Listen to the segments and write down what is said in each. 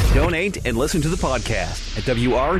Donate and listen to the podcast at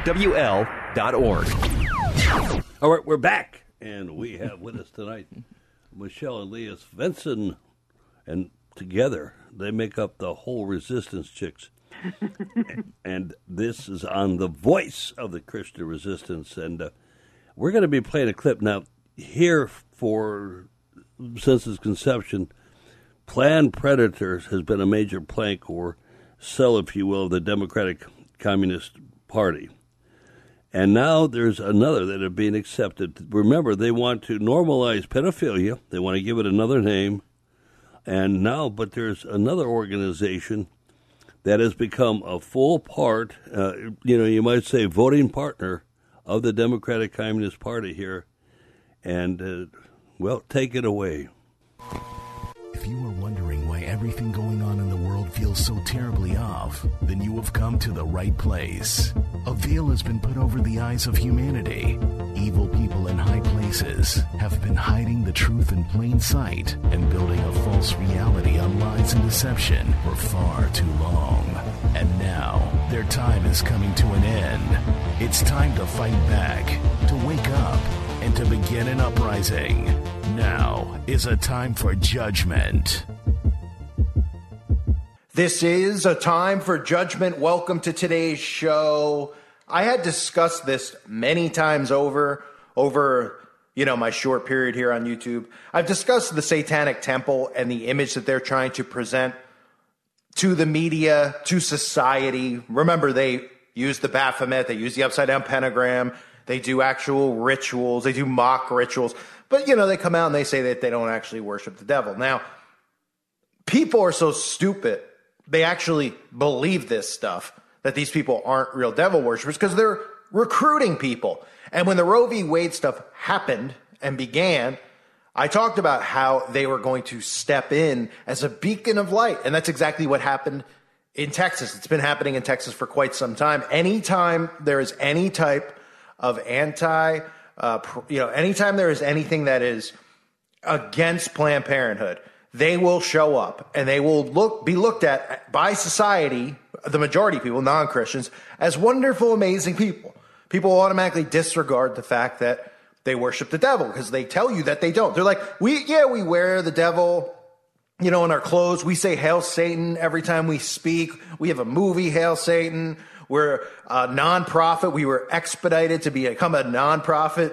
WRWL.org. All right, we're back, and we have with us tonight Michelle and Leah Svensson, and together they make up the whole Resistance Chicks. And this is on the voice of the Christian Resistance, and we're going to be playing a clip now. Here, since its conception, Planned Predators has been a major plank or cell, if you will, of the Democratic Communist Party. And now there's another that are being accepted. Remember, they want to normalize pedophilia. They want to give it another name. And now, but there's another organization that has become a full part, you might say voting partner of the Democratic Communist Party here. And, take it away. If you are wondering why everything going on in the world feels so terribly off, then you have come to the right place. A veil has been put over the eyes of humanity. Evil people in high places have been hiding the truth in plain sight and building a false reality on lies and deception for far too long. And now, their time is coming to an end. It's time to fight back, to wake up, and to begin an uprising. Now is a time for judgment. This is a time for judgment. Welcome to today's show. I had discussed this many times over my short period here on YouTube. I've discussed the Satanic Temple and the image that they're trying to present to the media, to society. Remember, they use the Baphomet, they use the upside-down pentagram, they do actual rituals, they do mock rituals. But, they come out and they say that they don't actually worship the devil. Now, people are so stupid, they actually believe this stuff, that these people aren't real devil worshipers because they're recruiting people. And when the Roe v. Wade stuff happened and began, I talked about how they were going to step in as a beacon of light. And that's exactly what happened in Texas. It's been happening in Texas for quite some time. Anytime there is any type of anytime there is anything that is against Planned Parenthood, they will show up and they will be looked at by society, the majority of people, non-Christians, as wonderful, amazing people. People automatically disregard the fact that they worship the devil because they tell you that they don't. They're like, we wear the devil, in our clothes. We say Hail Satan every time we speak. We have a movie, Hail Satan. We're a nonprofit. We were expedited to become a nonprofit,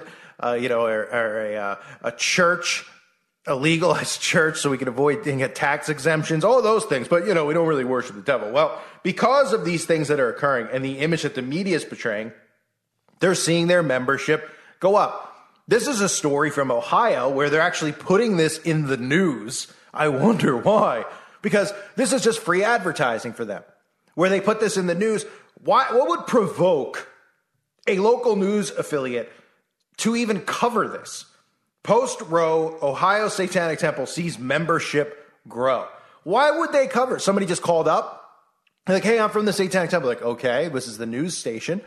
or a church, a legalized church, so we can avoid getting tax exemptions, all those things. But, we don't really worship the devil. Well, because of these things that are occurring and the image that the media is portraying, they're seeing their membership go up. This is a story from Ohio where they're actually putting this in the news. I wonder why. Because this is just free advertising for them. Where they put this in the news, what would provoke a local news affiliate to even cover this? Post-Roe, Ohio Satanic Temple sees membership grow. Why would they cover it? Somebody just called up. They're like, hey, I'm from the Satanic Temple. Like, okay, this is the news station.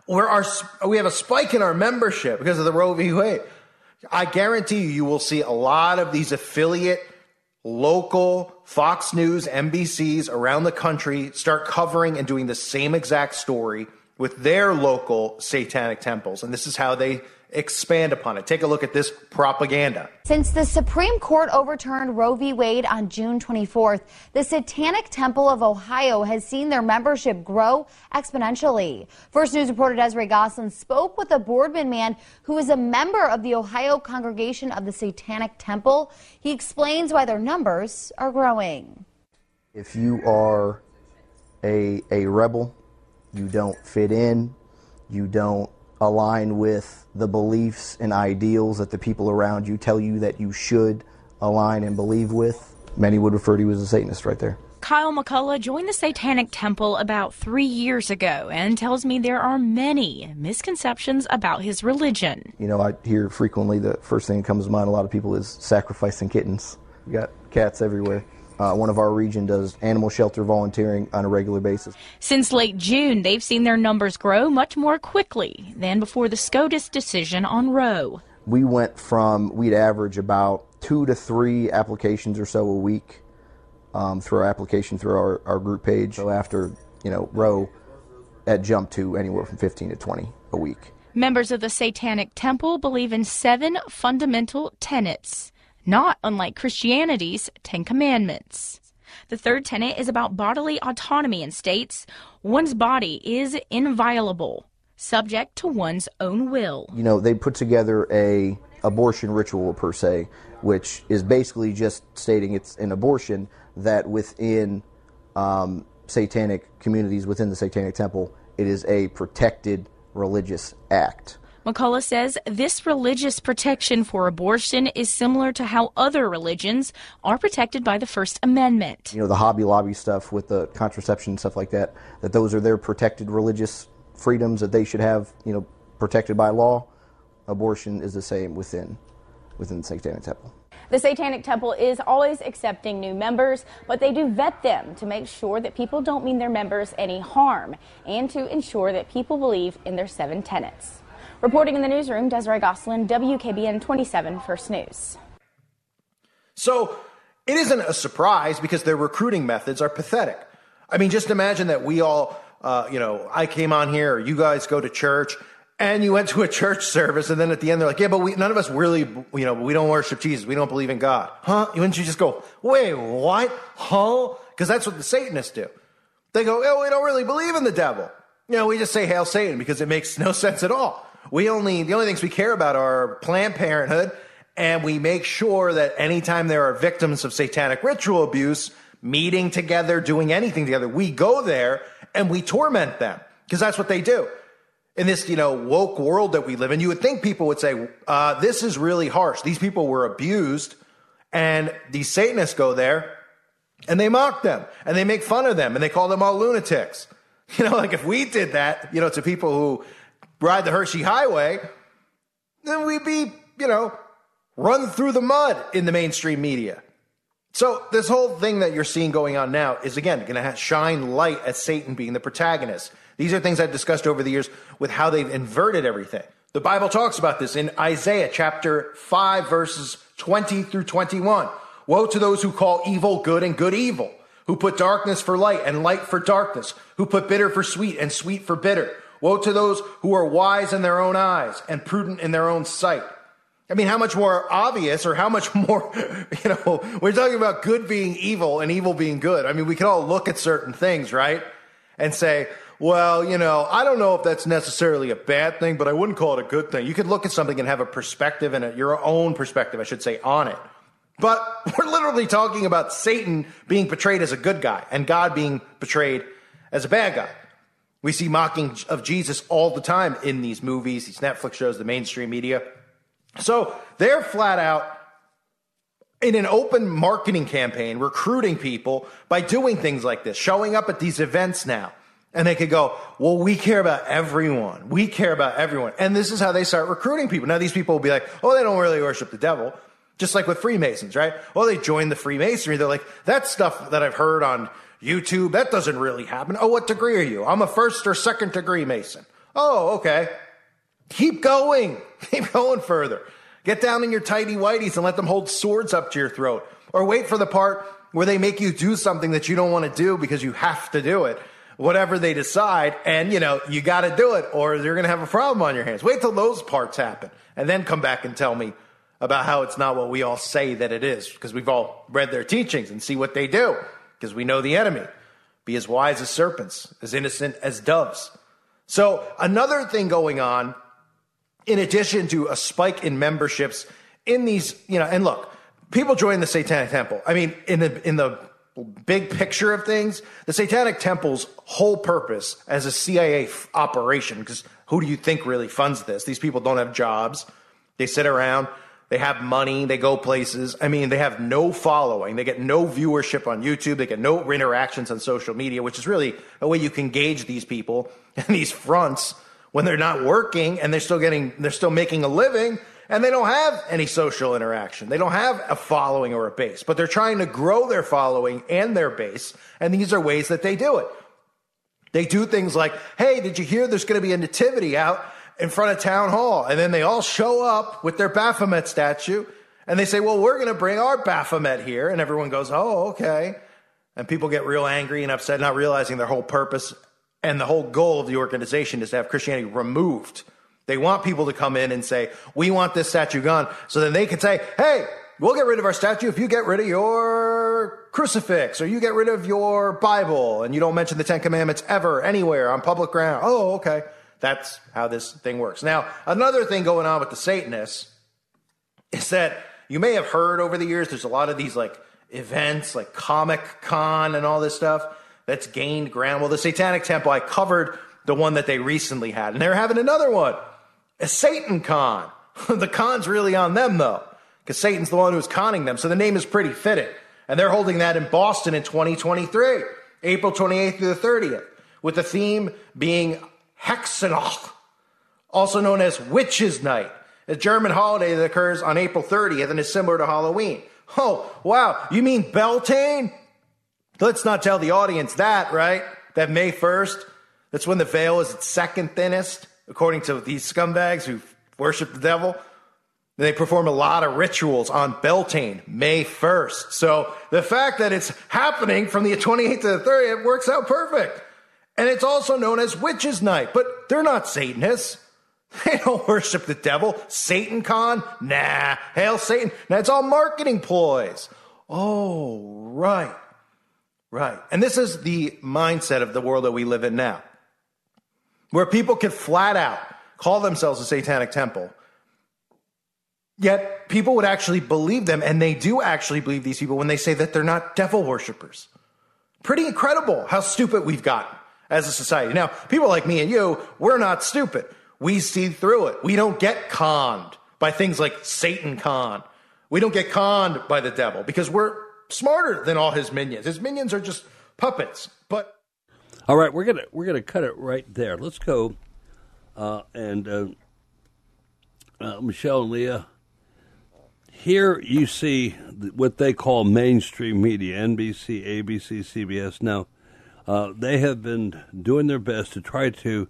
We have a spike in our membership because of the Roe v. Wade. I guarantee you will see a lot of these affiliate, local Fox News, NBCs around the country start covering and doing the same exact story with their local satanic temples. And this is how they expand upon it. Take a look at this propaganda. Since the Supreme Court overturned Roe v. Wade on June 24th, the Satanic Temple of Ohio has seen their membership grow exponentially. First News reporter Desiree Gosselin spoke with a Boardman man who is a member of the Ohio Congregation of the Satanic Temple. He explains why their numbers are growing. If you are a rebel, you don't fit in, you don't align with the beliefs and ideals that the people around you tell you that you should align and believe with, many would refer to you as a Satanist right there. Kyle McCullough joined the Satanic Temple about 3 years ago and tells me there are many misconceptions about his religion. I hear frequently the first thing that comes to mind, a lot of people, is sacrificing kittens. We got cats everywhere. One of our region does animal shelter volunteering on a regular basis. Since late June, they've seen their numbers grow much more quickly than before the SCOTUS decision on Roe. We'd average about 2 to 3 applications or so a week through our application, through our group page. So after Roe had jumped to anywhere from 15 to 20 a week. Members of the Satanic Temple believe in 7 fundamental tenets, not unlike Christianity's 10 Commandments. The third tenet is about bodily autonomy and states one's body is inviolable, subject to one's own will. They put together a abortion ritual per se, which is basically just stating it's an abortion that within satanic communities, within the Satanic Temple, it is a protected religious act. McCullough says this religious protection for abortion is similar to how other religions are protected by the First Amendment. The Hobby Lobby stuff with the contraception and stuff like that those are their protected religious freedoms that they should have, protected by law. Abortion is the same within the Satanic Temple. The Satanic Temple is always accepting new members, but they do vet them to make sure that people don't mean their members any harm and to ensure that people believe in their 7 tenets. Reporting in the newsroom, Desiree Gosselin, WKBN 27 First News. So it isn't a surprise because their recruiting methods are pathetic. I mean, just imagine that we all, I came on here, or you guys go to church, and you went to a church service, and then at the end they're like, yeah, but none of us really, we don't worship Jesus. We don't believe in God. Huh? Wouldn't you just go, wait, what? Huh? Because that's what the Satanists do. They go, oh, we don't really believe in the devil. We just say Hail Satan because it makes no sense at all. The only things we care about are Planned Parenthood, and we make sure that anytime there are victims of satanic ritual abuse, meeting together, doing anything together, we go there and we torment them because that's what they do. In this, woke world that we live in, you would think people would say, this is really harsh. These people were abused, and these Satanists go there, and they mock them, and they make fun of them, and they call them all lunatics. Like if we did that, to people who ride the Hershey Highway, then we'd be, run through the mud in the mainstream media. So this whole thing that you're seeing going on now is, again, going to shine light at Satan being the protagonist. These are things I've discussed over the years with how they've inverted everything. The Bible talks about this in Isaiah chapter 5, verses 20 through 21. Woe to those who call evil good and good evil, who put darkness for light and light for darkness, who put bitter for sweet and sweet for bitter. Woe to those who are wise in their own eyes and prudent in their own sight. I mean, how much more obvious, or how much more, we're talking about good being evil and evil being good. I mean, we can all look at certain things, right? And say, well, I don't know if that's necessarily a bad thing, but I wouldn't call it a good thing. You could look at something and have a perspective, and your own perspective, I should say, on it. But we're literally talking about Satan being portrayed as a good guy and God being portrayed as a bad guy. We see mocking of Jesus all the time in these movies, these Netflix shows, the mainstream media. So they're flat out in an open marketing campaign, recruiting people by doing things like this, showing up at these events now. And they could go, well, we care about everyone. We care about everyone. And this is how they start recruiting people. Now, these people will be like, oh, they don't really worship the devil. Just like with Freemasons, right? Well, they join the Freemasonry. They're like, that stuff that I've heard on YouTube, that doesn't really happen. Oh, what degree are you? I'm a 1st or 2nd degree Mason. Oh, okay. Keep going. Keep going further. Get down in your tighty whities and let them hold swords up to your throat. Or wait for the part where they make you do something that you don't want to do because you have to do it. Whatever they decide, and you got to do it or you're going to have a problem on your hands. Wait till those parts happen and then come back and tell me about how it's not what we all say that it is, because we've all read their teachings and see what they do, because we know the enemy. Be as wise as serpents, as innocent as doves. So another thing going on, in addition to a spike in memberships in these, and look, people join the Satanic Temple. I mean, in the big picture of things, the Satanic Temple's whole purpose as a CIA operation, because who do you think really funds this? These people don't have jobs. They sit around. They have money. They go places. I mean, they have no following. They get no viewership on YouTube. They get no interactions on social media, which is really a way you can gauge these people and these fronts when they're not working and they're still making a living, and they don't have any social interaction. They don't have a following or a base, but they're trying to grow their following and their base, and these are ways that they do it. They do things like, hey, did you hear there's going to be a nativity out in front of town hall? And then they all show up with their Baphomet statue, and they say, well, we're going to bring our Baphomet here. And everyone goes, oh, okay. and people get real angry and upset, not realizing their whole purpose and the whole goal of the organization is to have Christianity removed. They want people to come in and say, we want this statue gone, so then they can say, hey, we'll get rid of our statue if you get rid of your crucifix or you get rid of your Bible and you don't mention the Ten Commandments ever, anywhere, on public ground. Oh, okay. That's how this thing works. Now, another thing going on with the Satanists is that you may have heard over the years, there's a lot of these like events like Comic Con and all this stuff that's gained ground. Well, the Satanic Temple, I covered the one that they recently had, and they're having another one, a Satan Con. The con's really on them, though, because Satan's the one who's conning them, so the name is pretty fitting. And they're holding that in Boston in 2023, April 28th through the 30th, with the theme being Hexennacht, also known as Witches' Night, a German holiday that occurs on April 30th and is similar to Halloween. Oh, wow, you mean Beltane? Let's not tell the audience that, right? That May 1st, that's when the veil is its second thinnest, according to these scumbags who worship the devil. They perform a lot of rituals on Beltane, May 1st. So the fact that it's happening from the 28th to the 30th works out perfect. And it's also known as Witches' Night, but they're not Satanists. They don't worship the devil. Satan Con? Nah. Hail Satan. Nah, it's all marketing ploys. Oh, right. Right. And this is the mindset of the world that we live in now, where people can flat out call themselves a satanic temple, yet people would actually believe them, and they do actually believe these people when they say that they're not devil worshipers. Pretty incredible how stupid we've gotten as a society. Now, people like me and you, we're not stupid. We see through it. We don't get conned by things like Satan Con. We don't get conned by the devil because we're smarter than all his minions. His minions are just puppets. But all right, we're gonna cut it right there. Let's go and Michelle and Leah. Here you see what they call mainstream media: NBC, ABC, CBS. Now they have been doing their best to try to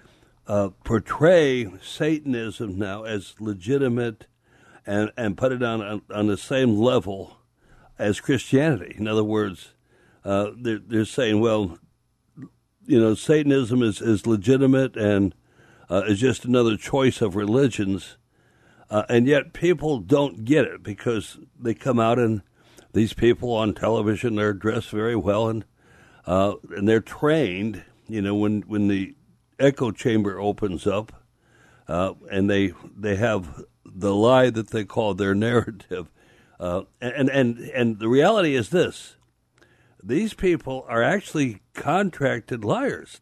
portray Satanism now as legitimate and put it on the same level as Christianity. In other words, they're saying, well, you know, Satanism is legitimate and is just another choice of religions, and yet people don't get it because they come out and these people on television, they're dressed very well and they're trained. You know, when the echo chamber opens up, and they have the lie that they call their narrative. And the reality is this: these people are actually contracted liars.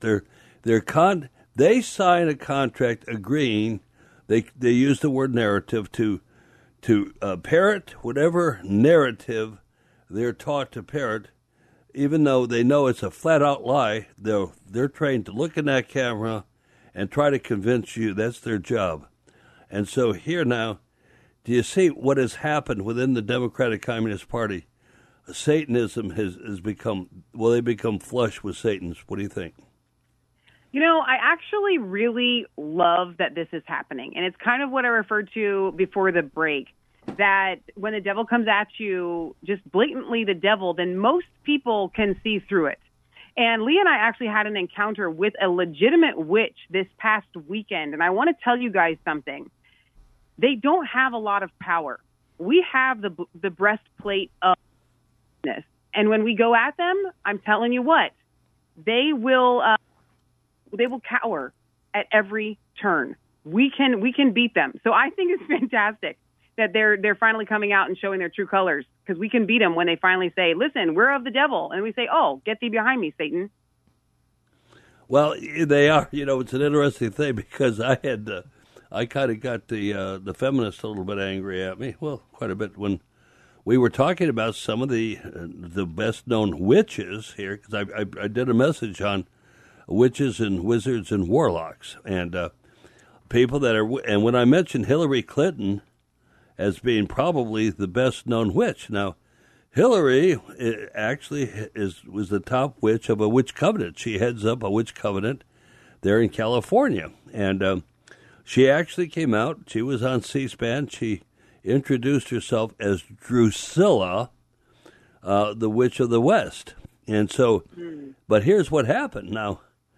They sign a contract agreeing. They use the word narrative to parrot whatever narrative they're taught to parrot, even though they know it's a flat out lie. They're trained to look in that camera and try to convince you. That's their job. And so here now, do you see what has happened within the Democratic Communist Party? Satanism has become, well, they become flush with Satans. What do you think? You know, I actually really love that this is happening. And it's kind of what I referred to before the break, that when the devil comes at you, just blatantly the devil, then most people can see through it. And Lee and I actually had an encounter with a legitimate witch this past weekend. And I want to tell you guys something. They don't have a lot of power. We have the breastplate of this. And when we go at them, I'm telling you what, they will cower at every turn. We can beat them. So I think it's fantastic that they're finally coming out and showing their true colors, because we can beat them when they finally say, listen, we're of the devil. And we say, oh, get thee behind me, Satan. Well, they are. You know, it's an interesting thing because I kind of got the feminists a little bit angry at me. Well, quite a bit when we were talking about some of the best known witches here, because I did a message on witches and wizards and warlocks and people that are. And when I mentioned Hillary Clinton as being probably the best known witch, now Hillary actually was the top witch of a witch covenant. She heads up a witch covenant there in California, and she actually came out. She was on C-SPAN. She introduced herself as Drusilla, the Witch of the West. And so, but here's what happened. Now,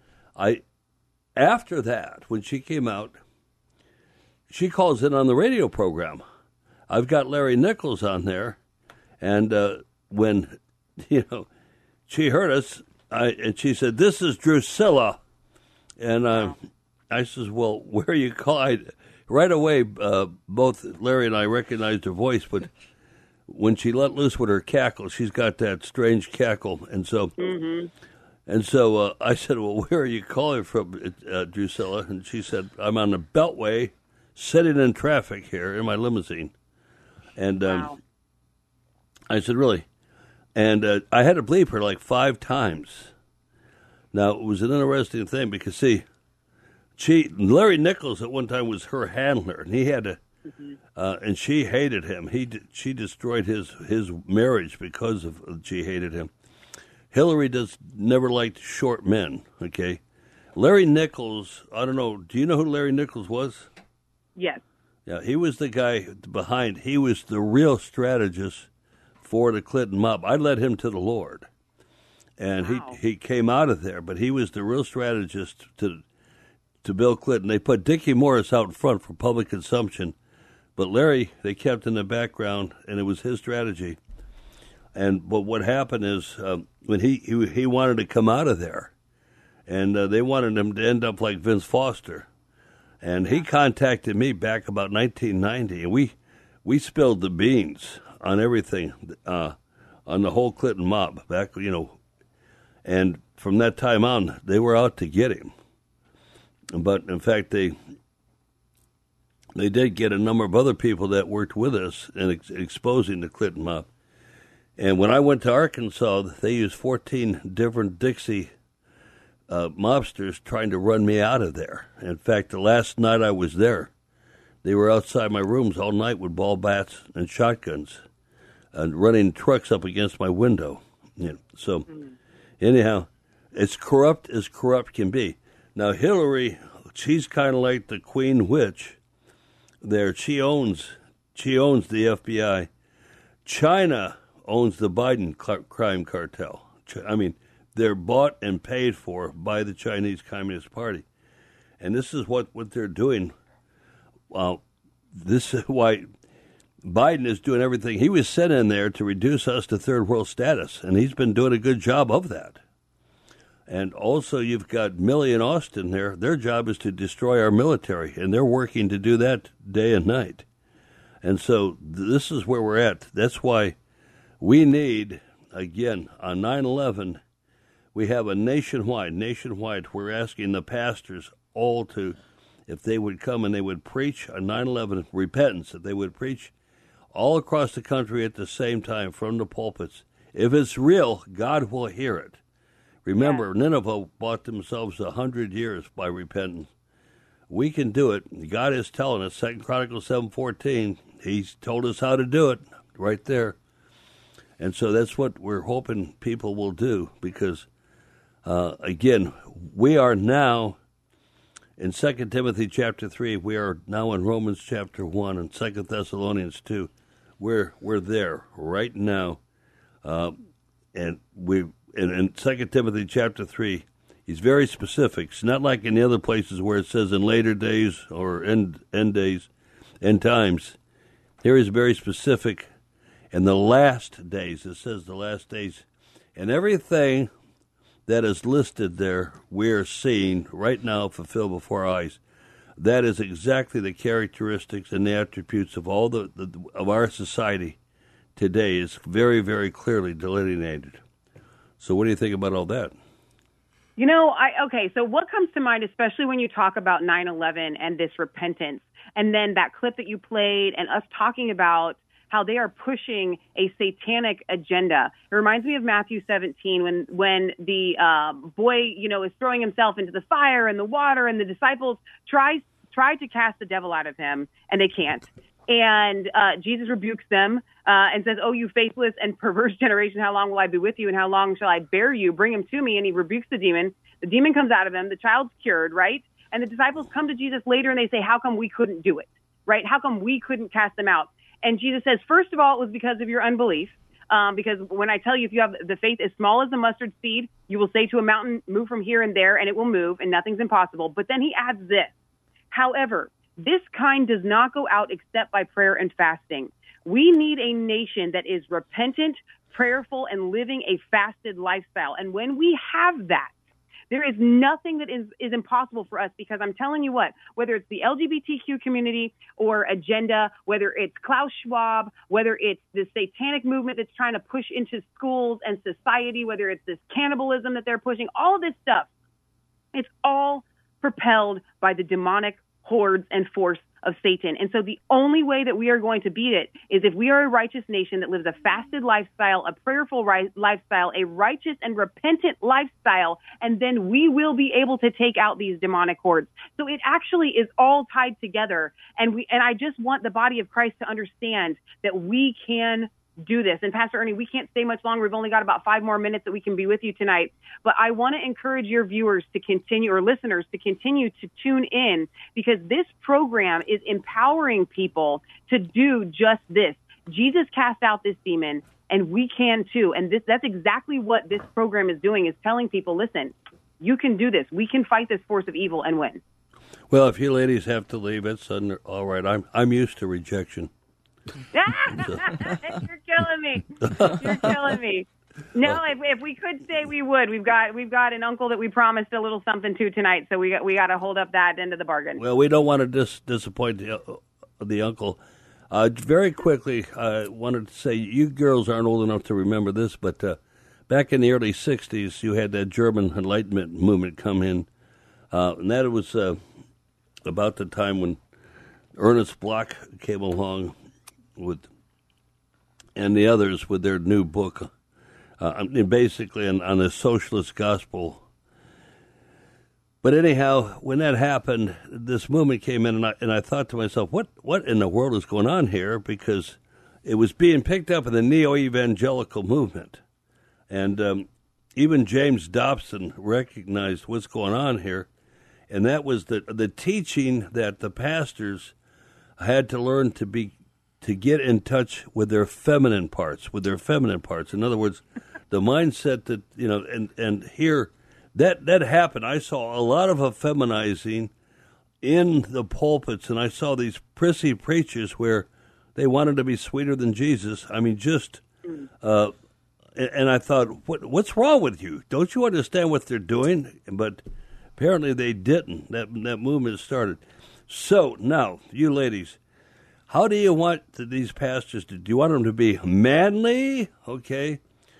after that, when she came out, she calls in on the radio program. I've got Larry Nichols on there, and when she heard us, and she said, "This is Drusilla," and I says, "Well, where are you calling?" Right away, both Larry and I recognized her voice, but when she let loose with her cackle, she's got that strange cackle, and so. And so I said, "Well, where are you calling from, Drusilla?" And she said, "I'm on the Beltway, sitting in traffic here in my limousine." And I said, "Really?" And I had to bleep her like 5 times. Now, it was an interesting thing because, see, Larry Nichols at one time was her handler, and he had to, and she hated him. She destroyed his marriage because of she hated him. Hillary never liked short men, okay? Larry Nichols, I don't know, do you know who Larry Nichols was? Yes. Yeah, he was the guy behind, he was the real strategist for the Clinton mob. I led him to the Lord. And he came out of there, but he was the real strategist to Bill Clinton. They put Dickie Morris out in front for public consumption, but Larry, they kept in the background, and it was his strategy. But what happened is when he wanted to come out of there, and they wanted him to end up like Vince Foster, and he contacted me back about 1990, and we spilled the beans on everything, on the whole Clinton mob back, and from that time on, they were out to get him. But in fact, they did get a number of other people that worked with us in exposing the Clinton mob. And when I went to Arkansas, they used 14 different Dixie mobsters trying to run me out of there. In fact, the last night I was there, they were outside my rooms all night with ball bats and shotguns and running trucks up against my window. So anyhow, it's corrupt as corrupt can be. Now, Hillary, she's kind of like the Queen Witch there. She owns the FBI. China owns the Biden crime cartel. I mean, they're bought and paid for by the Chinese Communist Party. And this is what they're doing. This is why Biden is doing everything. He was sent in there to reduce us to third world status, and he's been doing a good job of that. And also you've got Milley and Austin there. Their job is to destroy our military, and they're working to do that day and night. And so this is where we're at. That's why we need, again, on 9/11, we have a nationwide, we're asking the pastors all to, if they would come and they would preach on 9/11 repentance, if they would preach all across the country at the same time from the pulpits. If it's real, God will hear it. Remember, Nineveh bought themselves 100 years by repentance. We can do it. God is telling us, 2 Chronicles 7:14, he's told us how to do it right there. And so that's what we're hoping people will do because, again, we are now in 2 Timothy chapter 3. We are now in Romans chapter 1 and 2 Thessalonians 2. We're there right now. And in 2 Timothy chapter 3, he's very specific. It's not like in the other places where it says in later days or end days, end times. Here he's very specific. In the last days, it says the last days. And everything that is listed there, we're seeing right now fulfilled before our eyes. That is exactly the characteristics and the attributes of all of our society today is very, very clearly delineated. So what do you think about all that? So what comes to mind, especially when you talk about 9/11 and this repentance, and then that clip that you played and us talking about how they are pushing a satanic agenda. It reminds me of Matthew 17 when the boy, is throwing himself into the fire and the water, and the disciples try to cast the devil out of him, and they can't. And Jesus rebukes them and says, "Oh, you faithless and perverse generation, how long will I be with you, and how long shall I bear you? Bring him to me." And he rebukes the demon. The demon comes out of him. The child's cured, right? And the disciples come to Jesus later, and they say, "How come we couldn't do it, right? How come we couldn't cast them out?" And Jesus says, first of all, it was because of your unbelief. Because when I tell you, if you have the faith as small as the mustard seed, you will say to a mountain, move from here and there, and it will move, and nothing's impossible. But then he adds this. However, this kind does not go out except by prayer and fasting. We need a nation that is repentant, prayerful, and living a fasted lifestyle. And when we have that, there is nothing that is impossible for us, because I'm telling you what, whether it's the LGBTQ community or agenda, whether it's Klaus Schwab, whether it's the satanic movement that's trying to push into schools and society, whether it's this cannibalism that they're pushing, all of this stuff, it's all propelled by the demonic hordes and force of Satan. And so the only way that we are going to beat it is if we are a righteous nation that lives a fasted lifestyle, a prayerful lifestyle, a righteous and repentant lifestyle, and then we will be able to take out these demonic hordes. So it actually is all tied together. And I just want the body of Christ to understand that we can do this. And Pastor Ernie, we can't stay much longer. We've only got about 5 more minutes that we can be with you tonight. But I want to encourage your viewers to continue, or listeners to continue to tune in, because this program is empowering people to do just this. Jesus cast out this demon, and we can too. And that's exactly what this program is doing, is telling people, listen, you can do this. We can fight this force of evil and win. Well, if you ladies have to leave, it's all right. I'm used to rejection. You're killing me. You're killing me. No, if we could stay, we would. We've got an uncle that we promised a little something to tonight, so we got to hold up that end of the bargain. Well, we don't want to disappoint the uncle. Very quickly, I wanted to say, you girls aren't old enough to remember this, but back in the early 60s, you had that German Enlightenment movement come in, and that was about the time when Ernest Bloch came along and the others with their new book, basically on the socialist gospel. But anyhow, when that happened, this movement came in, and I thought to myself, what in the world is going on here? Because it was being picked up in the neo-evangelical movement. And even James Dobson recognized what's going on here, and that was the teaching that the pastors had to learn to get in touch with their feminine parts, In other words, the mindset that, and here, that happened. I saw a lot of effeminizing in the pulpits, and I saw these prissy preachers where they wanted to be sweeter than Jesus. I mean, and I thought, what's wrong with you? Don't you understand what they're doing? But apparently they didn't. That movement started. So now, you ladies, how do you want these pastors to? Do you want them to be manly, okay,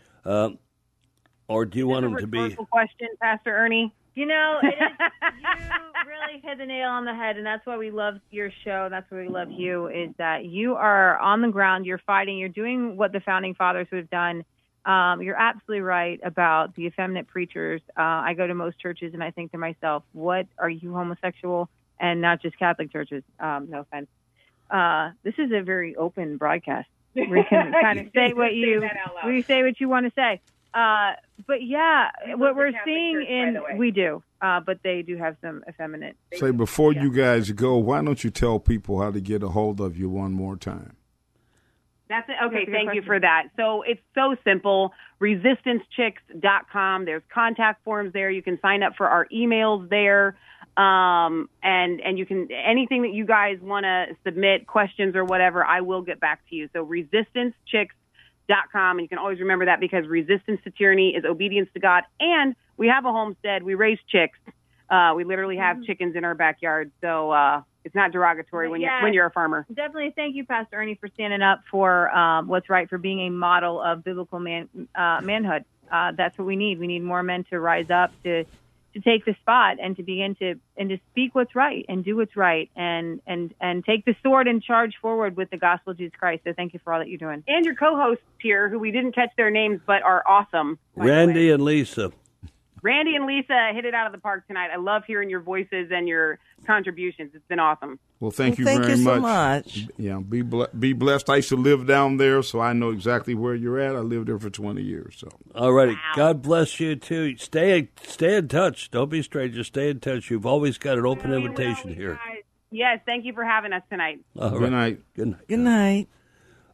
or do you want them to be? Rhetorical question, Pastor Ernie. You know, you really hit the nail on the head, and that's why we love your show. That's why we love you. Is that you are on the ground, you're fighting, you're doing what the founding fathers would have done. You're absolutely right about the effeminate preachers. I go to most churches, and I think to myself, "What, are you homosexual?" And not just Catholic churches. No offense. This is a very open broadcast. We can kind of say what you want to say. But yeah, what we're seeing we do, but they do have some effeminate. Say, before you guys go, why don't you tell people how to get a hold of you one more time? That's it. Okay, thank you for that. So it's so simple. ResistanceChicks.com. There's contact forms there. You can sign up for our emails there. And you can, anything that you guys want to submit, questions or whatever, I will get back to you. So ResistanceChicks.com. And you can always remember that, because resistance to tyranny is obedience to God. And we have a homestead. We raise chicks. We literally have chickens in our backyard. So, it's not derogatory when you're a farmer. Definitely. Thank you, Pastor Ernie, for standing up for what's right, for being a model of biblical manhood. That's what we need. We need more men to rise up, to take the spot, and to begin to speak what's right and do what's right, and take the sword and charge forward with the gospel of Jesus Christ. So thank you for all that you're doing. And your co-hosts here, who we didn't catch their names but are awesome. Randy and Lisa. Randy and Lisa hit it out of the park tonight. I love hearing your voices and your contributions. It's been awesome. Well, thank you very much. So much. Yeah, be blessed. I used to live down there, so I know exactly where you're at. I lived there for 20 years. So, all righty. Wow. God bless you too. Stay in touch. Don't be strangers. Stay in touch. You've always got an open invitation here. Yes, thank you for having us tonight. Good night. Good night.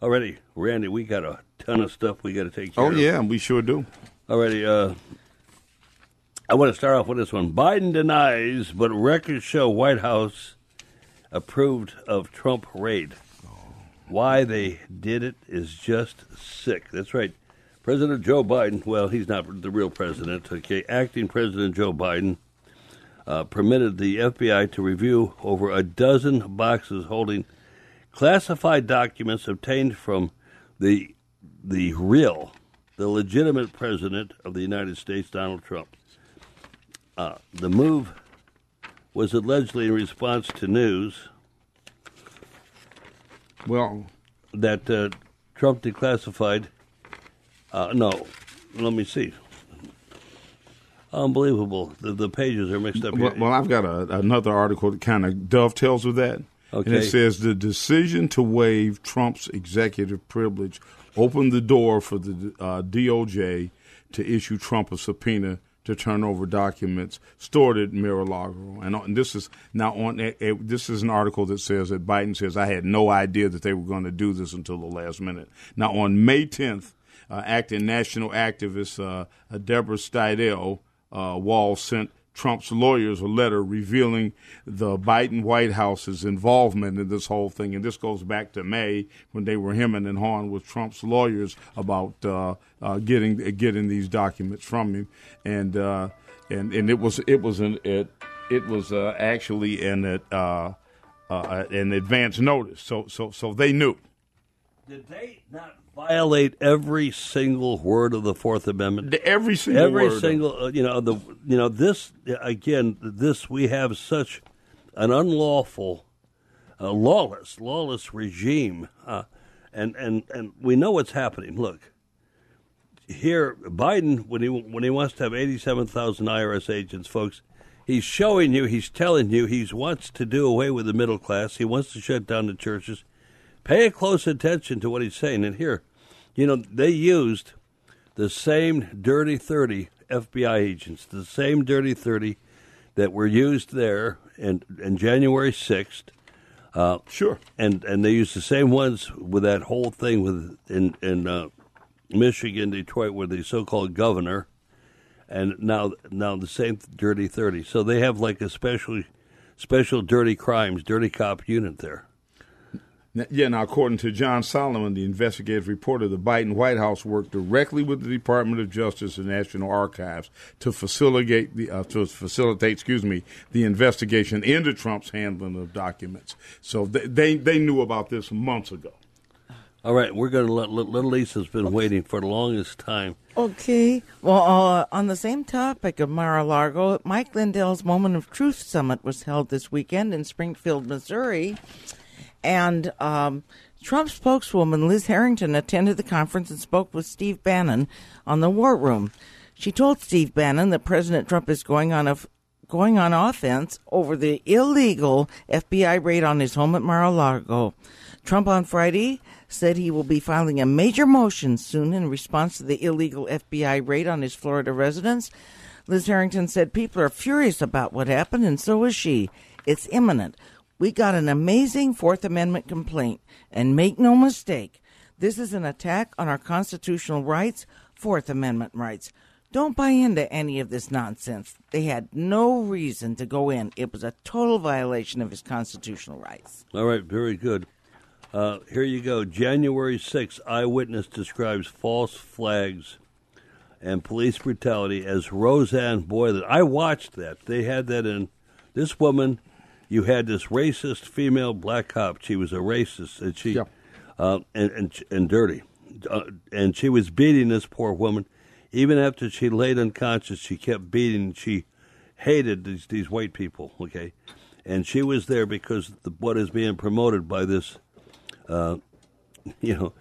Alrighty, Randy, we got a ton of stuff we got to take care of. Oh, yeah, we sure do. Alrighty, I want to start off with this one. Biden denies, but records show White House approved of Trump raid. Why they did it is just sick. That's right. President Joe Biden, well, he's not the real president, okay? Acting President Joe Biden permitted the FBI to review over a dozen boxes holding classified documents obtained from the legitimate president of the United States, Donald Trump. The move was allegedly in response to news that Trump declassified. No, let me see. Unbelievable. The pages are mixed up here. Well, I've got another article that kind of dovetails with that. Okay. And it says the decision to waive Trump's executive privilege opened the door for the DOJ to issue Trump a subpoena to turn over documents stored at Mar-a-Lago. And this is now this is an article that says that Biden says, I had no idea that they were going to do this until the last minute. Now, on May 10th, acting national activist Deborah Stidel Wall sent Trump's lawyers a letter revealing the Biden White House's involvement in this whole thing. And this goes back to May when they were hemming and hawing with Trump's lawyers about getting these documents from him. And it was actually an advance notice. So they knew. Did they not violate every single word of the Fourth Amendment? Every single word. This we have such an unlawful, lawless regime, and we know what's happening. Look, here Biden, when he wants to have 87,000 IRS agents, folks, he's showing you, he's telling you, he wants to do away with the middle class. He wants to shut down the churches. Pay close attention to what he's saying. And here, they used the same Dirty 30 FBI agents, the same Dirty 30 that were used there in January 6th. Sure. And they used the same ones with that whole thing in Michigan, Detroit, with the so-called governor. And now the same Dirty 30. So they have like a special dirty crimes, dirty cop unit there. Yeah, now, according to John Solomon, the investigative reporter, the Biden White House worked directly with the Department of Justice and National Archives to facilitate the investigation into Trump's handling of documents. So they knew about this months ago. All right, we're going to let Little Lisa's been waiting for the longest time. Okay. Well, on the same topic of Mar-a-Lago, Mike Lindell's Moment of Truth Summit was held this weekend in Springfield, Missouri. And Trump spokeswoman Liz Harrington attended the conference and spoke with Steve Bannon on the War Room. She told Steve Bannon that President Trump is going on offense over the illegal FBI raid on his home at Mar-a-Lago. Trump on Friday said he will be filing a major motion soon in response to the illegal FBI raid on his Florida residence. Liz Harrington said people are furious about what happened, and so is she. It's imminent. We got an amazing Fourth Amendment complaint, and make no mistake, this is an attack on our constitutional rights, Fourth Amendment rights. Don't buy into any of this nonsense. They had no reason to go in. It was a total violation of his constitutional rights. All right, very good. Here you go. January 6th, eyewitness describes false flags and police brutality as Roseanne Boylan. I watched that. They had that in this woman. You had this racist female black cop. She was a racist, and she and dirty, and she was beating this poor woman. Even after she laid unconscious, she kept beating. She hated these white people. Okay, and she was there because what is being promoted by this, by the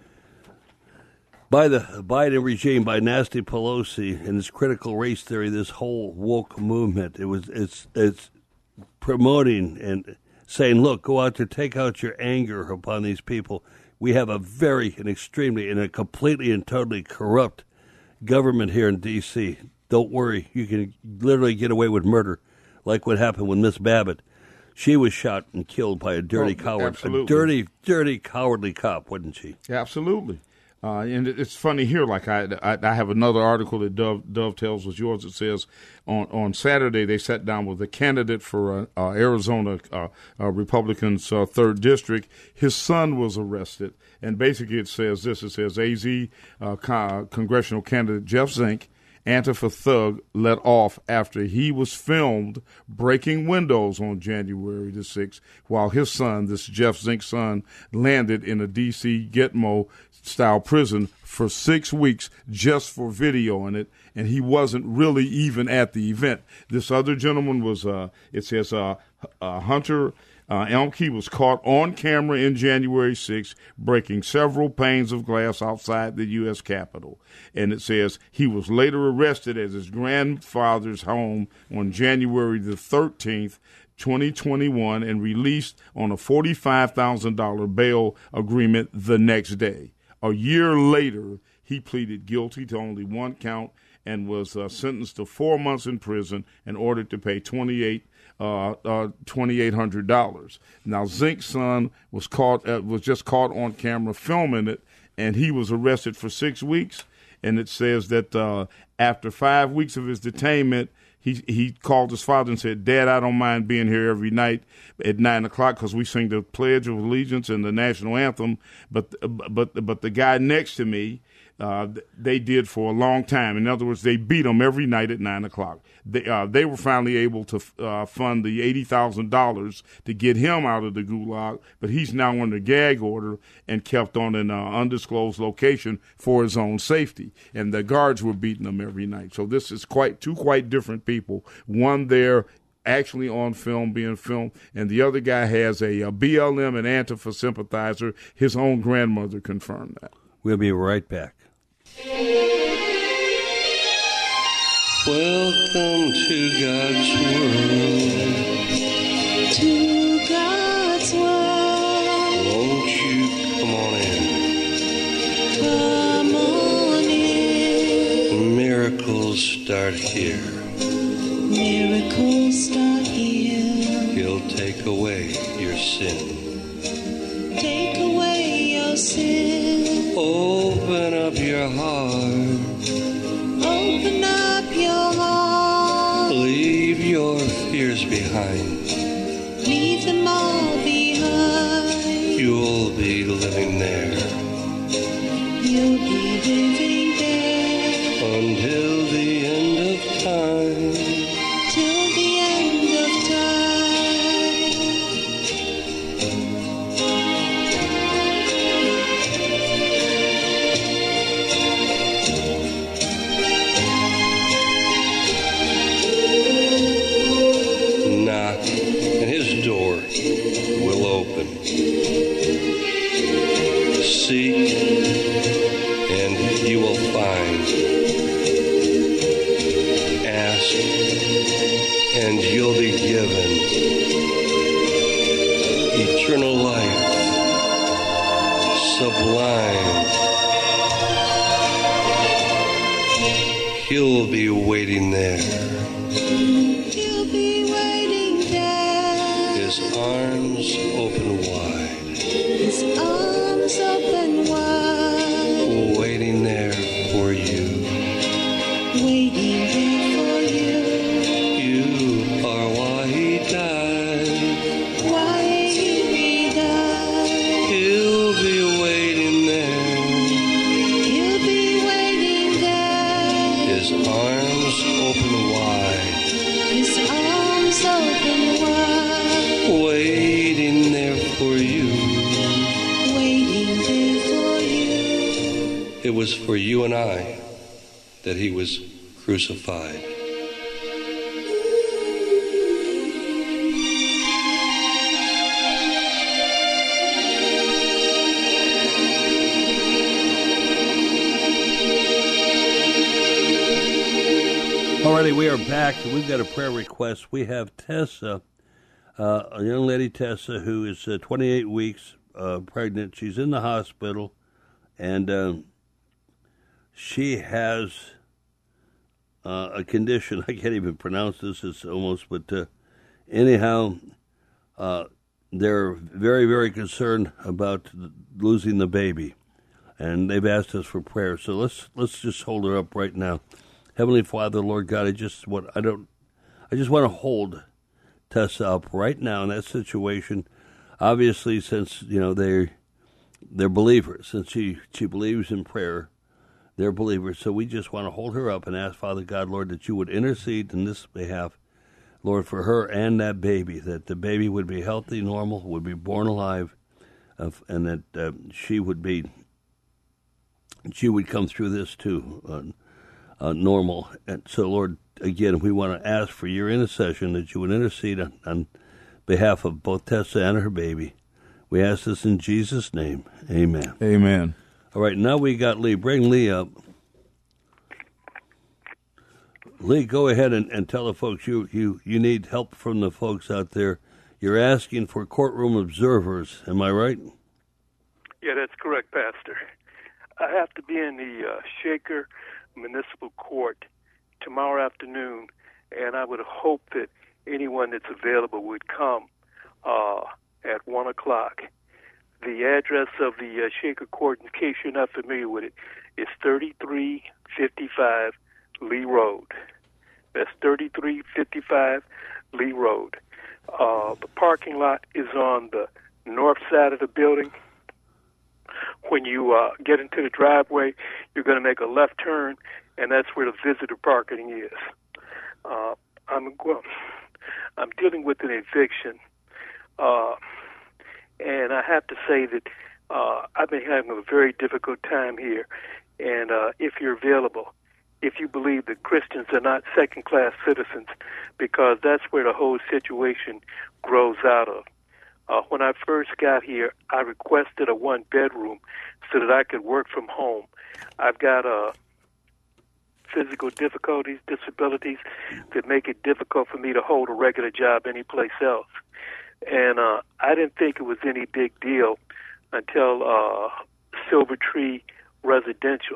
Biden regime, by Nasty Pelosi and this critical race theory, this whole woke movement. It's promoting and saying, look, go out there, take out your anger upon these people. We have a completely and totally corrupt government here in D.C. Don't worry, you can literally get away with murder, like what happened with Miss Babbitt. She was shot and killed by a dirty coward, absolutely. a dirty, cowardly cop, wasn't she? Absolutely. And it's funny here, like I have another article that dovetails with yours. It says on Saturday they sat down with a candidate for Arizona Republicans' 3rd District. His son was arrested. And basically it says this. It says AZ congressional candidate Jeff Zink, Antifa thug, let off after he was filmed breaking windows on January the 6th while his son, this Jeff Zink's son, landed in a D.C. Gitmo-style prison for 6 weeks just for videoing it, and he wasn't really even at the event. This other gentleman was, it says, Hunter Elmke was caught on camera in January 6th breaking several panes of glass outside the U.S. Capitol. And it says he was later arrested at his grandfather's home on January the 13th, 2021, and released on a $45,000 bail agreement the next day. A year later, he pleaded guilty to only one count and was sentenced to 4 months in prison and ordered to pay $2,800. Now, Zink's son was just caught on camera filming it, and he was arrested for 6 weeks. And it says that after 5 weeks of his detainment, he called his father and said, "Dad, I don't mind being here every night at 9 o'clock because we sing the Pledge of Allegiance and the national anthem." But the guy next to me, they did for a long time. In other words, they beat him every night at 9 o'clock. They were finally able to fund the $80,000 to get him out of the gulag, but he's now under gag order and kept on an undisclosed location for his own safety. And the guards were beating him every night. So this is two quite different people. One there actually on film, being filmed, and the other guy has a BLM and Antifa sympathizer. His own grandmother confirmed that. We'll be right back. Welcome to God's world. To God's world. Won't you come on in? Come on in. Miracles start here. Miracles start here. He'll take away your sin. Take away your sin. Open up your heart. Open up your heart. Leave your fears behind. Leave them all behind. You'll be living there. You'll be living there. Until the end of time. Till the end of Knock, and his door will open. Seek, and you will find. Ask, and you'll be given. Eternal life, sublime. He'll be waiting there. He'll be waiting there. His arms open wide. His arms open wide. Waiting there for you. Waiting there for you. You are why he died. Why he died. He'll be waiting there. He'll be waiting there. His arms open wide. His arms open wide. Waiting there for you. Waiting there for you. It was for you and I that he was crucified. Alrighty, we are back. We've got a prayer request. We have Tessa, a young lady, Tessa, who is 28 weeks pregnant. She's in the hospital, and she has a condition. I can't even pronounce this. It's almost, but anyhow, they're very, very concerned about losing the baby, and they've asked us for prayer. So let's just hold her up right now. Heavenly Father, Lord God, I just want to hold Tessa up right now in that situation. Obviously, since they're believers, since she believes in prayer, they're believers. So we just want to hold her up and ask Father God, Lord, that you would intercede in this behalf, Lord, for her and that baby, that the baby would be healthy, normal, would be born alive, and that she would come through this too, normal. And so, Lord, again, we want to ask for your intercession, that you would intercede on behalf of both Tessa and her baby. We ask this in Jesus' name. Amen. Amen. All right, now we got Lee. Bring Lee up. Lee, go ahead and tell the folks you need help from the folks out there. You're asking for courtroom observers. Am I right? Yeah, that's correct, Pastor. I have to be in the Shaker Municipal Court tomorrow afternoon, and I would hope that anyone that's available would come at 1 o'clock. The address of the Shaker Court, in case you're not familiar with it, is 3355 Lee Road. That's 3355 Lee Road. The parking lot is on the north side of the building. When you get into the driveway, you're going to make a left turn, and that's where the visitor parking is. I'm dealing with an eviction, and I have to say that I've been having a very difficult time here. And if you're available, if you believe that Christians are not second-class citizens, because that's where the whole situation grows out of. When I first got here, I requested a one-bedroom so that I could work from home. I've got physical difficulties, disabilities that make it difficult for me to hold a regular job anyplace else. And I didn't think it was any big deal until Silvertree Residential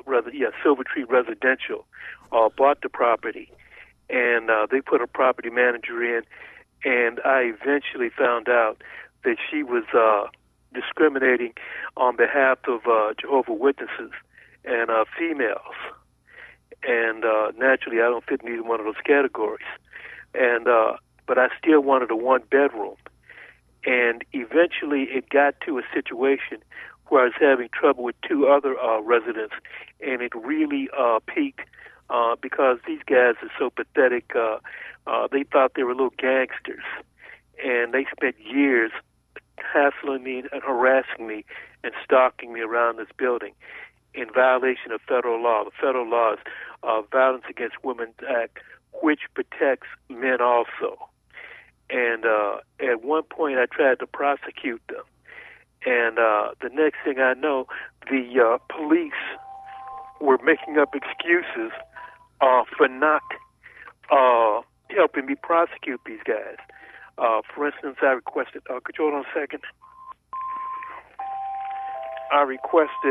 bought the property, and they put a property manager in, and I eventually found out that she was discriminating on behalf of Jehovah's Witnesses and females. And naturally, I don't fit in either one of those categories. And but I still wanted a one-bedroom. And eventually, it got to a situation where I was having trouble with two other residents, and it really peaked because these guys are so pathetic. They thought they were little gangsters, and they spent years hassling me and harassing me and stalking me around this building in violation of federal law. The federal law is Violence Against Women Act, which protects men also. And at one point, I tried to prosecute them. And the next thing I know, the police were making up excuses for not helping me prosecute these guys. For instance, I requested, could you hold on a second? I requested,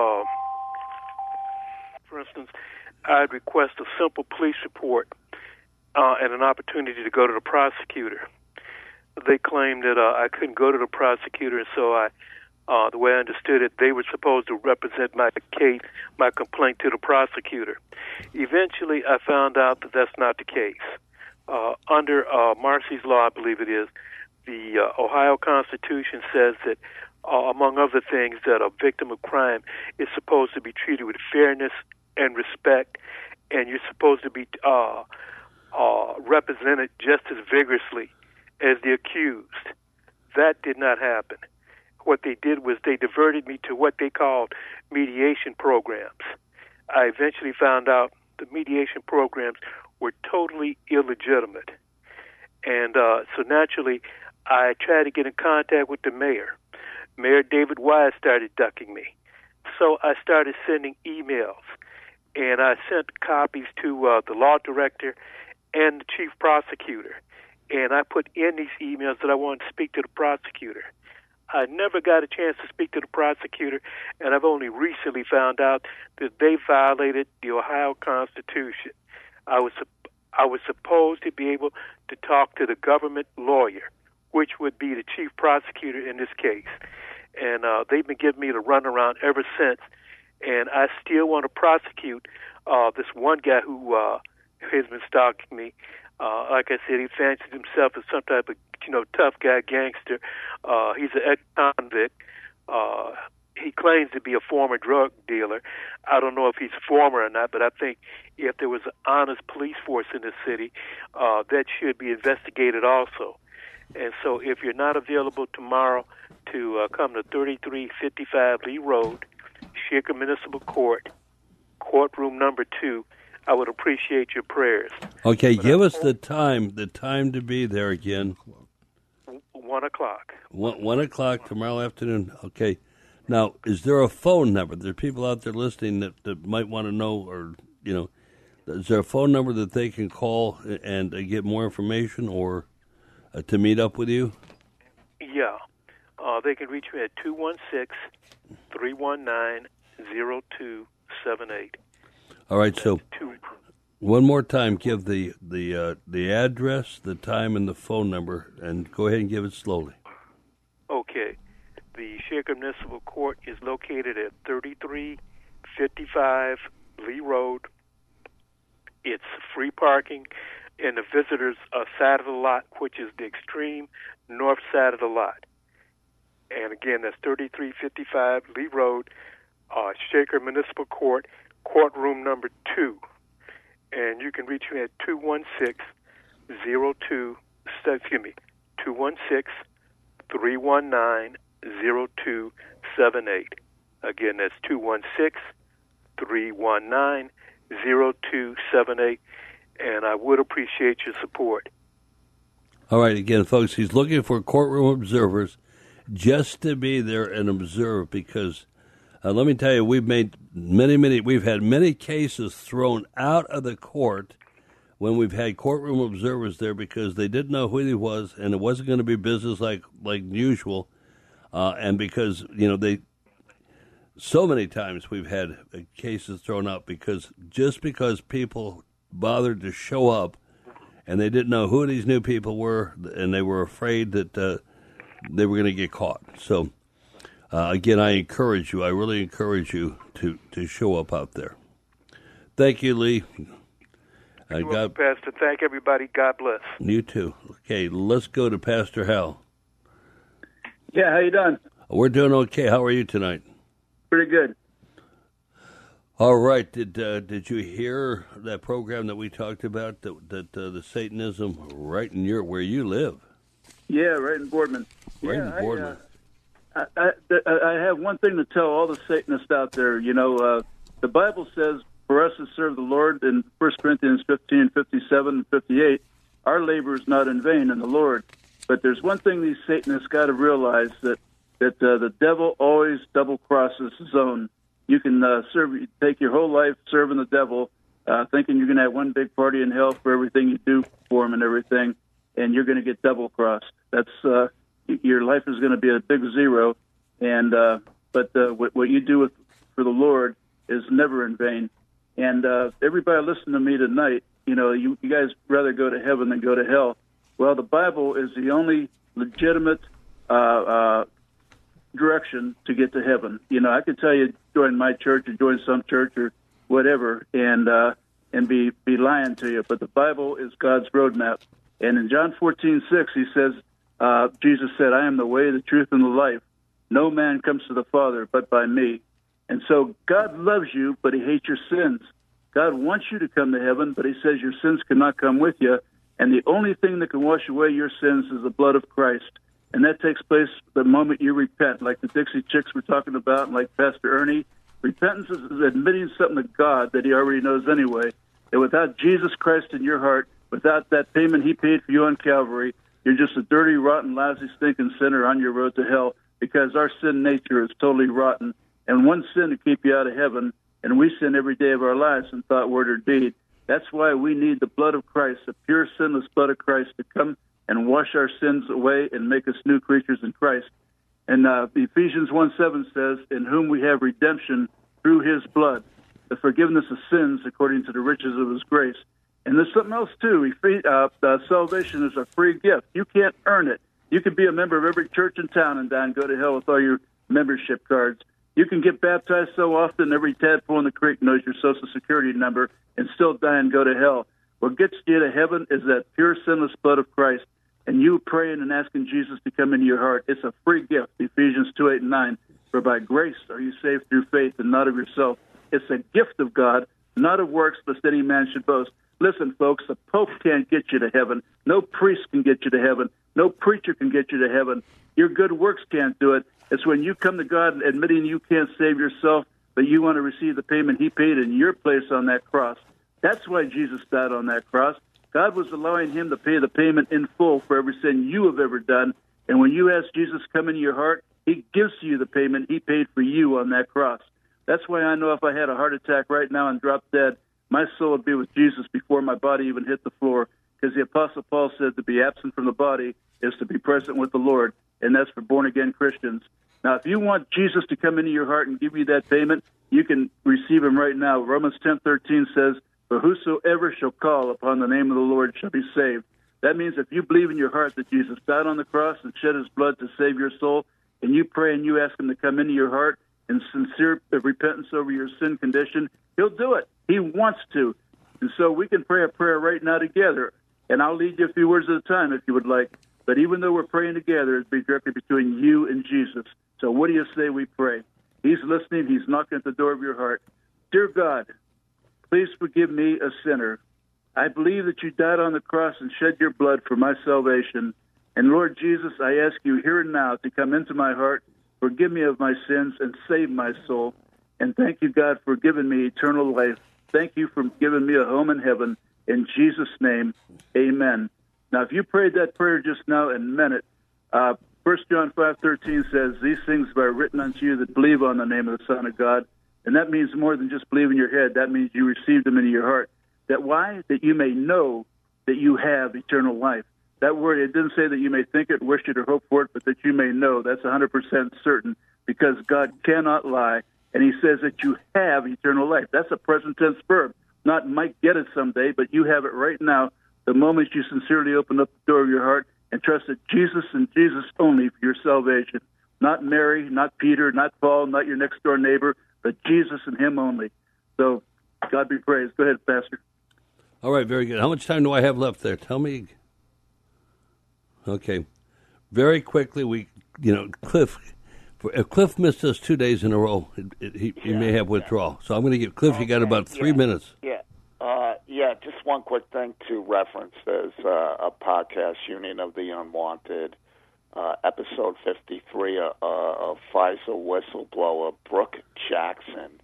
for instance, I'd request a simple police report and an opportunity to go to the prosecutor. They claimed that I couldn't go to the prosecutor, and so the way I understood it, they were supposed to represent my case, my complaint to the prosecutor. Eventually, I found out that that's not the case. Under Marcy's law, I believe it is, the Ohio Constitution says that, among other things, that a victim of crime is supposed to be treated with fairness and respect, and you're supposed to be represented just as vigorously as the accused. That did not happen. What they did was they diverted me to what they called mediation programs. I eventually found out the mediation programs were totally illegitimate. And so naturally, I tried to get in contact with the mayor. Mayor David Wise started ducking me. So I started sending emails, and I sent copies to the law director and the chief prosecutor. And I put in these emails that I wanted to speak to the prosecutor. I never got a chance to speak to the prosecutor, and I've only recently found out that they violated the Ohio Constitution. I was supposed to be able to talk to the government lawyer, which would be the chief prosecutor in this case. And they've been giving me the runaround ever since. And I still want to prosecute this one guy who has been stalking me. Like I said, he fancies himself as some type of, tough guy, gangster. He's an ex-convict. He claims to be a former drug dealer. I don't know if he's former or not, but I think if there was an honest police force in the city, that should be investigated also. And so if you're not available tomorrow to come to 3355 Lee Road, Shaker Municipal Court, courtroom number 2, I would appreciate your prayers. Okay, give us the time to be there again. 1 o'clock. 1 o'clock tomorrow afternoon. Okay. Now, is there a phone number? There are people out there listening that might want to know, or, is there a phone number that they can call and get more information or to meet up with you? Yeah. They can reach me at 216-319-0278. All right, so one more time, give the address, the time, and the phone number, and go ahead and give it slowly. Okay. The Shaker Municipal Court is located at 3355 Lee Road. It's free parking in the visitors' side of the lot, which is the extreme north side of the lot. And again, that's 3355 Lee Road, Shaker Municipal Court, courtroom number 2. And you can reach me at 216-319-0278. Again, that's 216-319-0278. And I would appreciate your support. All right, again, folks, he's looking for courtroom observers just to be there and observe, because let me tell you, we've had many cases thrown out of the court when we've had courtroom observers there because they didn't know who he was and it wasn't going to be business like usual, and because so many times we've had cases thrown out because people bothered to show up and they didn't know who these new people were and they were afraid that they were going to get caught. So. Again, I really encourage you to show up out there. Thank you, Lee. You're welcome, Pastor. Thank everybody. God bless. You too. Okay, let's go to Pastor Hal. Yeah, how you doing? We're doing okay. How are you tonight? Pretty good. All right. Did you hear that program that we talked about, that the Satanism right in where you live? Yeah, right in Boardman. Right in Boardman. I have one thing to tell all the Satanists out there. The Bible says for us to serve the Lord in 1 Corinthians 15, 57, and 58, our labor is not in vain in the Lord. But there's one thing these Satanists got to realize, that the devil always double-crosses his own. You can take your whole life serving the devil, thinking you're going to have one big party in hell for everything you do for him and everything, and you're going to get double-crossed. That's your life is going to be a big zero, but what you do for the Lord is never in vain. And everybody listening to me tonight, you guys rather go to heaven than go to hell. Well, the Bible is the only legitimate direction to get to heaven. I could tell you join my church or join some church or whatever, and be lying to you. But the Bible is God's roadmap. And in John 14:6, he says. Jesus said, I am the way, the truth, and the life. No man comes to the Father but by me. And so God loves you, but he hates your sins. God wants you to come to heaven, but he says your sins cannot come with you. And the only thing that can wash away your sins is the blood of Christ. And that takes place the moment you repent, like the Dixie Chicks were talking about, and like Pastor Ernie. Repentance is admitting something to God that he already knows anyway, that without Jesus Christ in your heart, without that payment he paid for you on Calvary, you're just a dirty, rotten, lousy, stinking sinner on your road to hell, because our sin nature is totally rotten. And one sin to keep you out of heaven, and we sin every day of our lives in thought, word, or deed. That's why we need the blood of Christ, the pure, sinless blood of Christ, to come and wash our sins away and make us new creatures in Christ. And Ephesians 1:7 says, in whom we have redemption through his blood, the forgiveness of sins according to the riches of his grace. And there's something else, too. Salvation is a free gift. You can't earn it. You can be a member of every church in town and die and go to hell with all your membership cards. You can get baptized so often every tadpole in the creek knows your Social Security number and still die and go to hell. What gets you to heaven is that pure, sinless blood of Christ, and you praying and asking Jesus to come into your heart. It's a free gift, Ephesians 2:8-9. For by grace are you saved through faith and not of yourself. It's a gift of God, not of works, lest any man should boast. Listen, folks, the Pope can't get you to heaven. No priest can get you to heaven. No preacher can get you to heaven. Your good works can't do it. It's when you come to God admitting you can't save yourself, but you want to receive the payment he paid in your place on that cross. That's why Jesus died on that cross. God was allowing him to pay the payment in full for every sin you have ever done. And when you ask Jesus to come into your heart, he gives you the payment he paid for you on that cross. That's why I know if I had a heart attack right now and dropped dead, my soul would be with Jesus before my body even hit the floor. Because the Apostle Paul said to be absent from the body is to be present with the Lord, and that's for born-again Christians. Now, if you want Jesus to come into your heart and give you that payment, you can receive him right now. Romans 10:13 says, "For whosoever shall call upon the name of the Lord shall be saved." That means if you believe in your heart that Jesus died on the cross and shed his blood to save your soul, and you pray and you ask him to come into your heart in sincere repentance over your sin condition, he'll do it. He wants to. And so we can pray a prayer right now together, and I'll lead you a few words at a time if you would like. But even though we're praying together, it'll be directly between you and Jesus. So what do you say we pray? He's listening. He's knocking at the door of your heart. Dear God, please forgive me, a sinner. I believe that you died on the cross and shed your blood for my salvation. And Lord Jesus, I ask you here and now to come into my heart, forgive me of my sins, and save my soul. And thank you, God, for giving me eternal life. Thank you for giving me a home in heaven. In Jesus' name, amen. Now, if you prayed that prayer just now and meant it, 1 John 5:13 says, "These things are written unto you that believe on the name of the Son of God." And that means more than just believe in your head. That means you received them into your heart. That why? That you may know that you have eternal life. That word, it didn't say that you may think it, wish it, or hope for it, but that you may know. That's 100% certain, because God cannot lie. And he says that you have eternal life. That's a present tense verb. Not might get it someday, but you have it right now, the moment you sincerely open up the door of your heart and trust that Jesus and Jesus only for your salvation. Not Mary, not Peter, not Paul, not your next door neighbor, but Jesus and him only. So God be praised. Go ahead, Pastor. All right, very good. How much time do I have left there? Tell me. Okay. Very quickly, Cliff missed us 2 days in a row. He may have withdrawal. So I'm going to give Cliff, you got about 3 minutes. Yeah, just one quick thing to reference. There's a podcast, Union of the Unwanted, episode 53, of FISA whistleblower Brooke Jackson.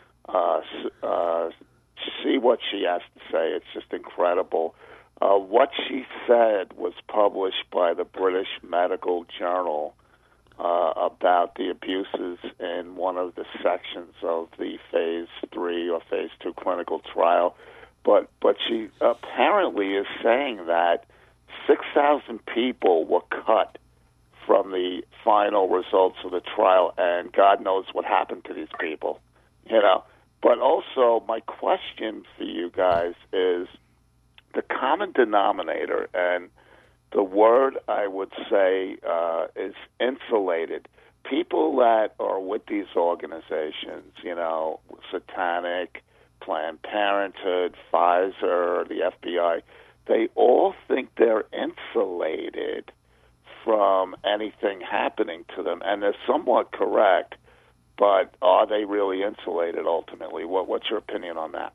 See what she has to say. It's just incredible. What she said was published by the British Medical Journal about the abuses in one of the sections of the Phase 3 or Phase 2 clinical trial. But she apparently is saying that 6,000 people were cut from the final results of the trial, and God knows what happened to these people, But also, my question for you guys is the common denominator, and the word I would say is insulated. People that are with these organizations, Satanic, Planned Parenthood, Pfizer, the FBI, they all think they're insulated from anything happening to them, and they're somewhat correct, but are they really insulated ultimately? What's your opinion on that?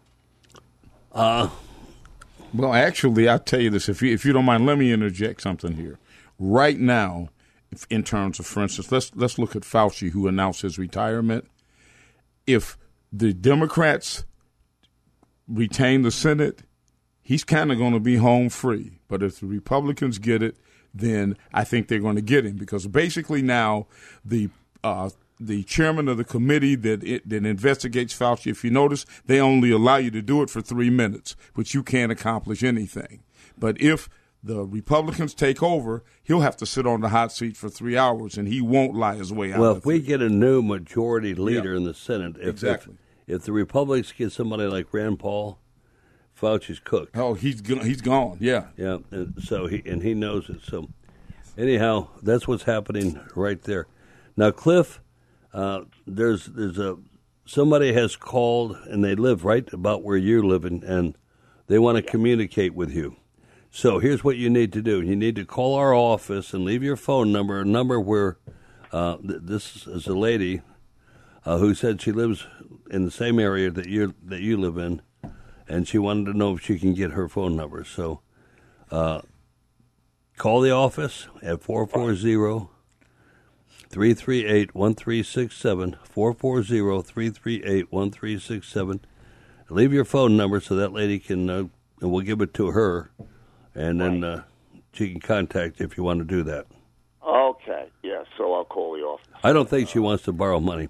Well, actually, I'll tell you this. If you don't mind, let me interject something here. Right now, in terms of, for instance, let's look at Fauci, who announced his retirement. If the Democrats retain the Senate, he's kind of going to be home free. But if the Republicans get it, then I think they're going to get him, because basically now the chairman of the committee that investigates Fauci, if you notice, they only allow you to do it for 3 minutes, but you can't accomplish anything. But if the Republicans take over, he'll have to sit on the hot seat for 3 hours, and he won't lie his way out. Well, if we get a new majority leader in the Senate, if the Republicans get somebody like Rand Paul, Fauci's cooked. Oh, he's gone. Yeah, and so he knows it. So Anyhow, that's what's happening right there. Now, Cliff, there's somebody has called, and they live right about where you're living, and they want to communicate with you. So here's what you need to do. You need to call our office and leave your phone number, a number where this is a lady who said she lives in the same area that you live in, and she wanted to know if she can get her phone number. So call the office at 440-338-1367, 440-338-1367. Leave your phone number so that lady can, and we'll give it to her, and then she can contact you if you want to do that. Okay, yeah, so I'll call the office. I don't think she wants to borrow money.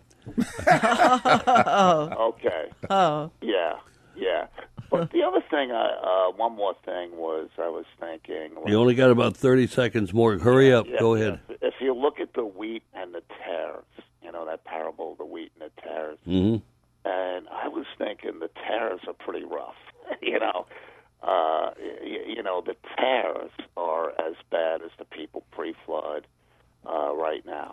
Okay. Oh. Yeah. But the other thing, one more thing was I was thinking. You only got about 30 seconds more. Hurry up. Yeah, Go ahead. If you look at the wheat and the tares, that parable of the wheat and the tares, Mm-hmm. and I was thinking the tares are pretty rough. The tares are as bad as the people pre-flood right now.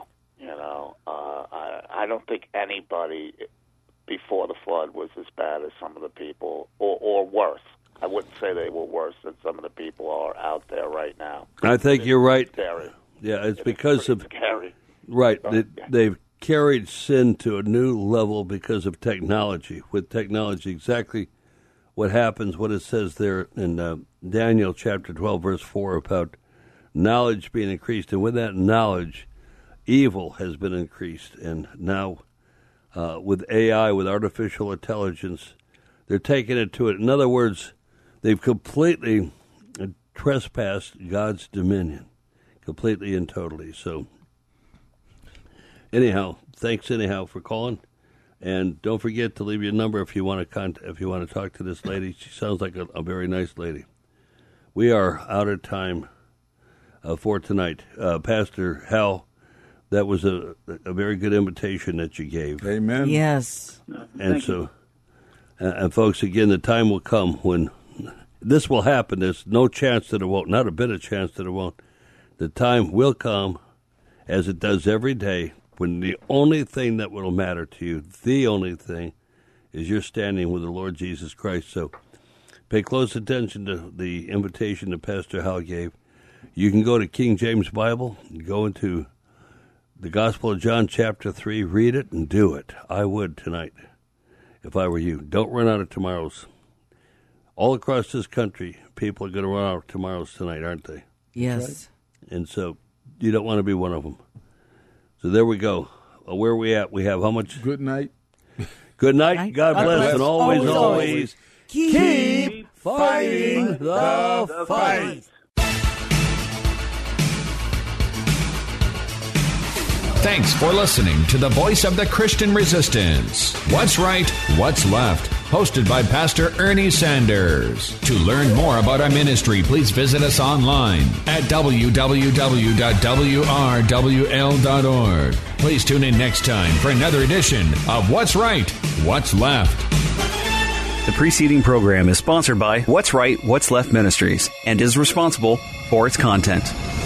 I don't think anybody before the flood was as bad as some of the people, or worse. I wouldn't say they were worse than some of the people are out there right now. I think you're right. Scary. Yeah, it's because of scary. Right. They've carried sin to a new level because of technology. With technology, exactly what happens, what it says there in Daniel chapter 12, verse 4, about knowledge being increased. And with that knowledge, evil has been increased. And now with AI, with artificial intelligence, they're taking it to it. In other words, they've completely trespassed God's dominion, completely and totally. So, anyhow, thanks for calling, and don't forget to leave your number if you want to talk to this lady. She sounds like a very nice lady. We are out of time for tonight, Pastor Hal. That was a very good invitation that you gave. Amen. Yes. And so, and folks, again, the time will come when this will happen. There's no chance that it won't, not a bit of chance that it won't. The time will come, as it does every day, when the only thing that will matter to you, the only thing, is you're standing with the Lord Jesus Christ. So pay close attention to the invitation that Pastor Hal gave. You can go to King James Bible, go into the Gospel of John chapter 3, read it and do it. I would tonight if I were you. Don't run out of tomorrows. All across this country, people are going to run out of tomorrows tonight, aren't they? Yes. And so you don't want to be one of them. So there we go. Where are we at? We have how much? Good night. Good night. God bless. And always keep fighting the fight. Thanks for listening to the Voice of the Christian Resistance. What's Right, What's Left? Hosted by Pastor Ernie Sanders. To learn more about our ministry, please visit us online at www.wrwl.org. Please tune in next time for another edition of What's Right, What's Left. The preceding program is sponsored by What's Right, What's Left Ministries and is responsible for its content.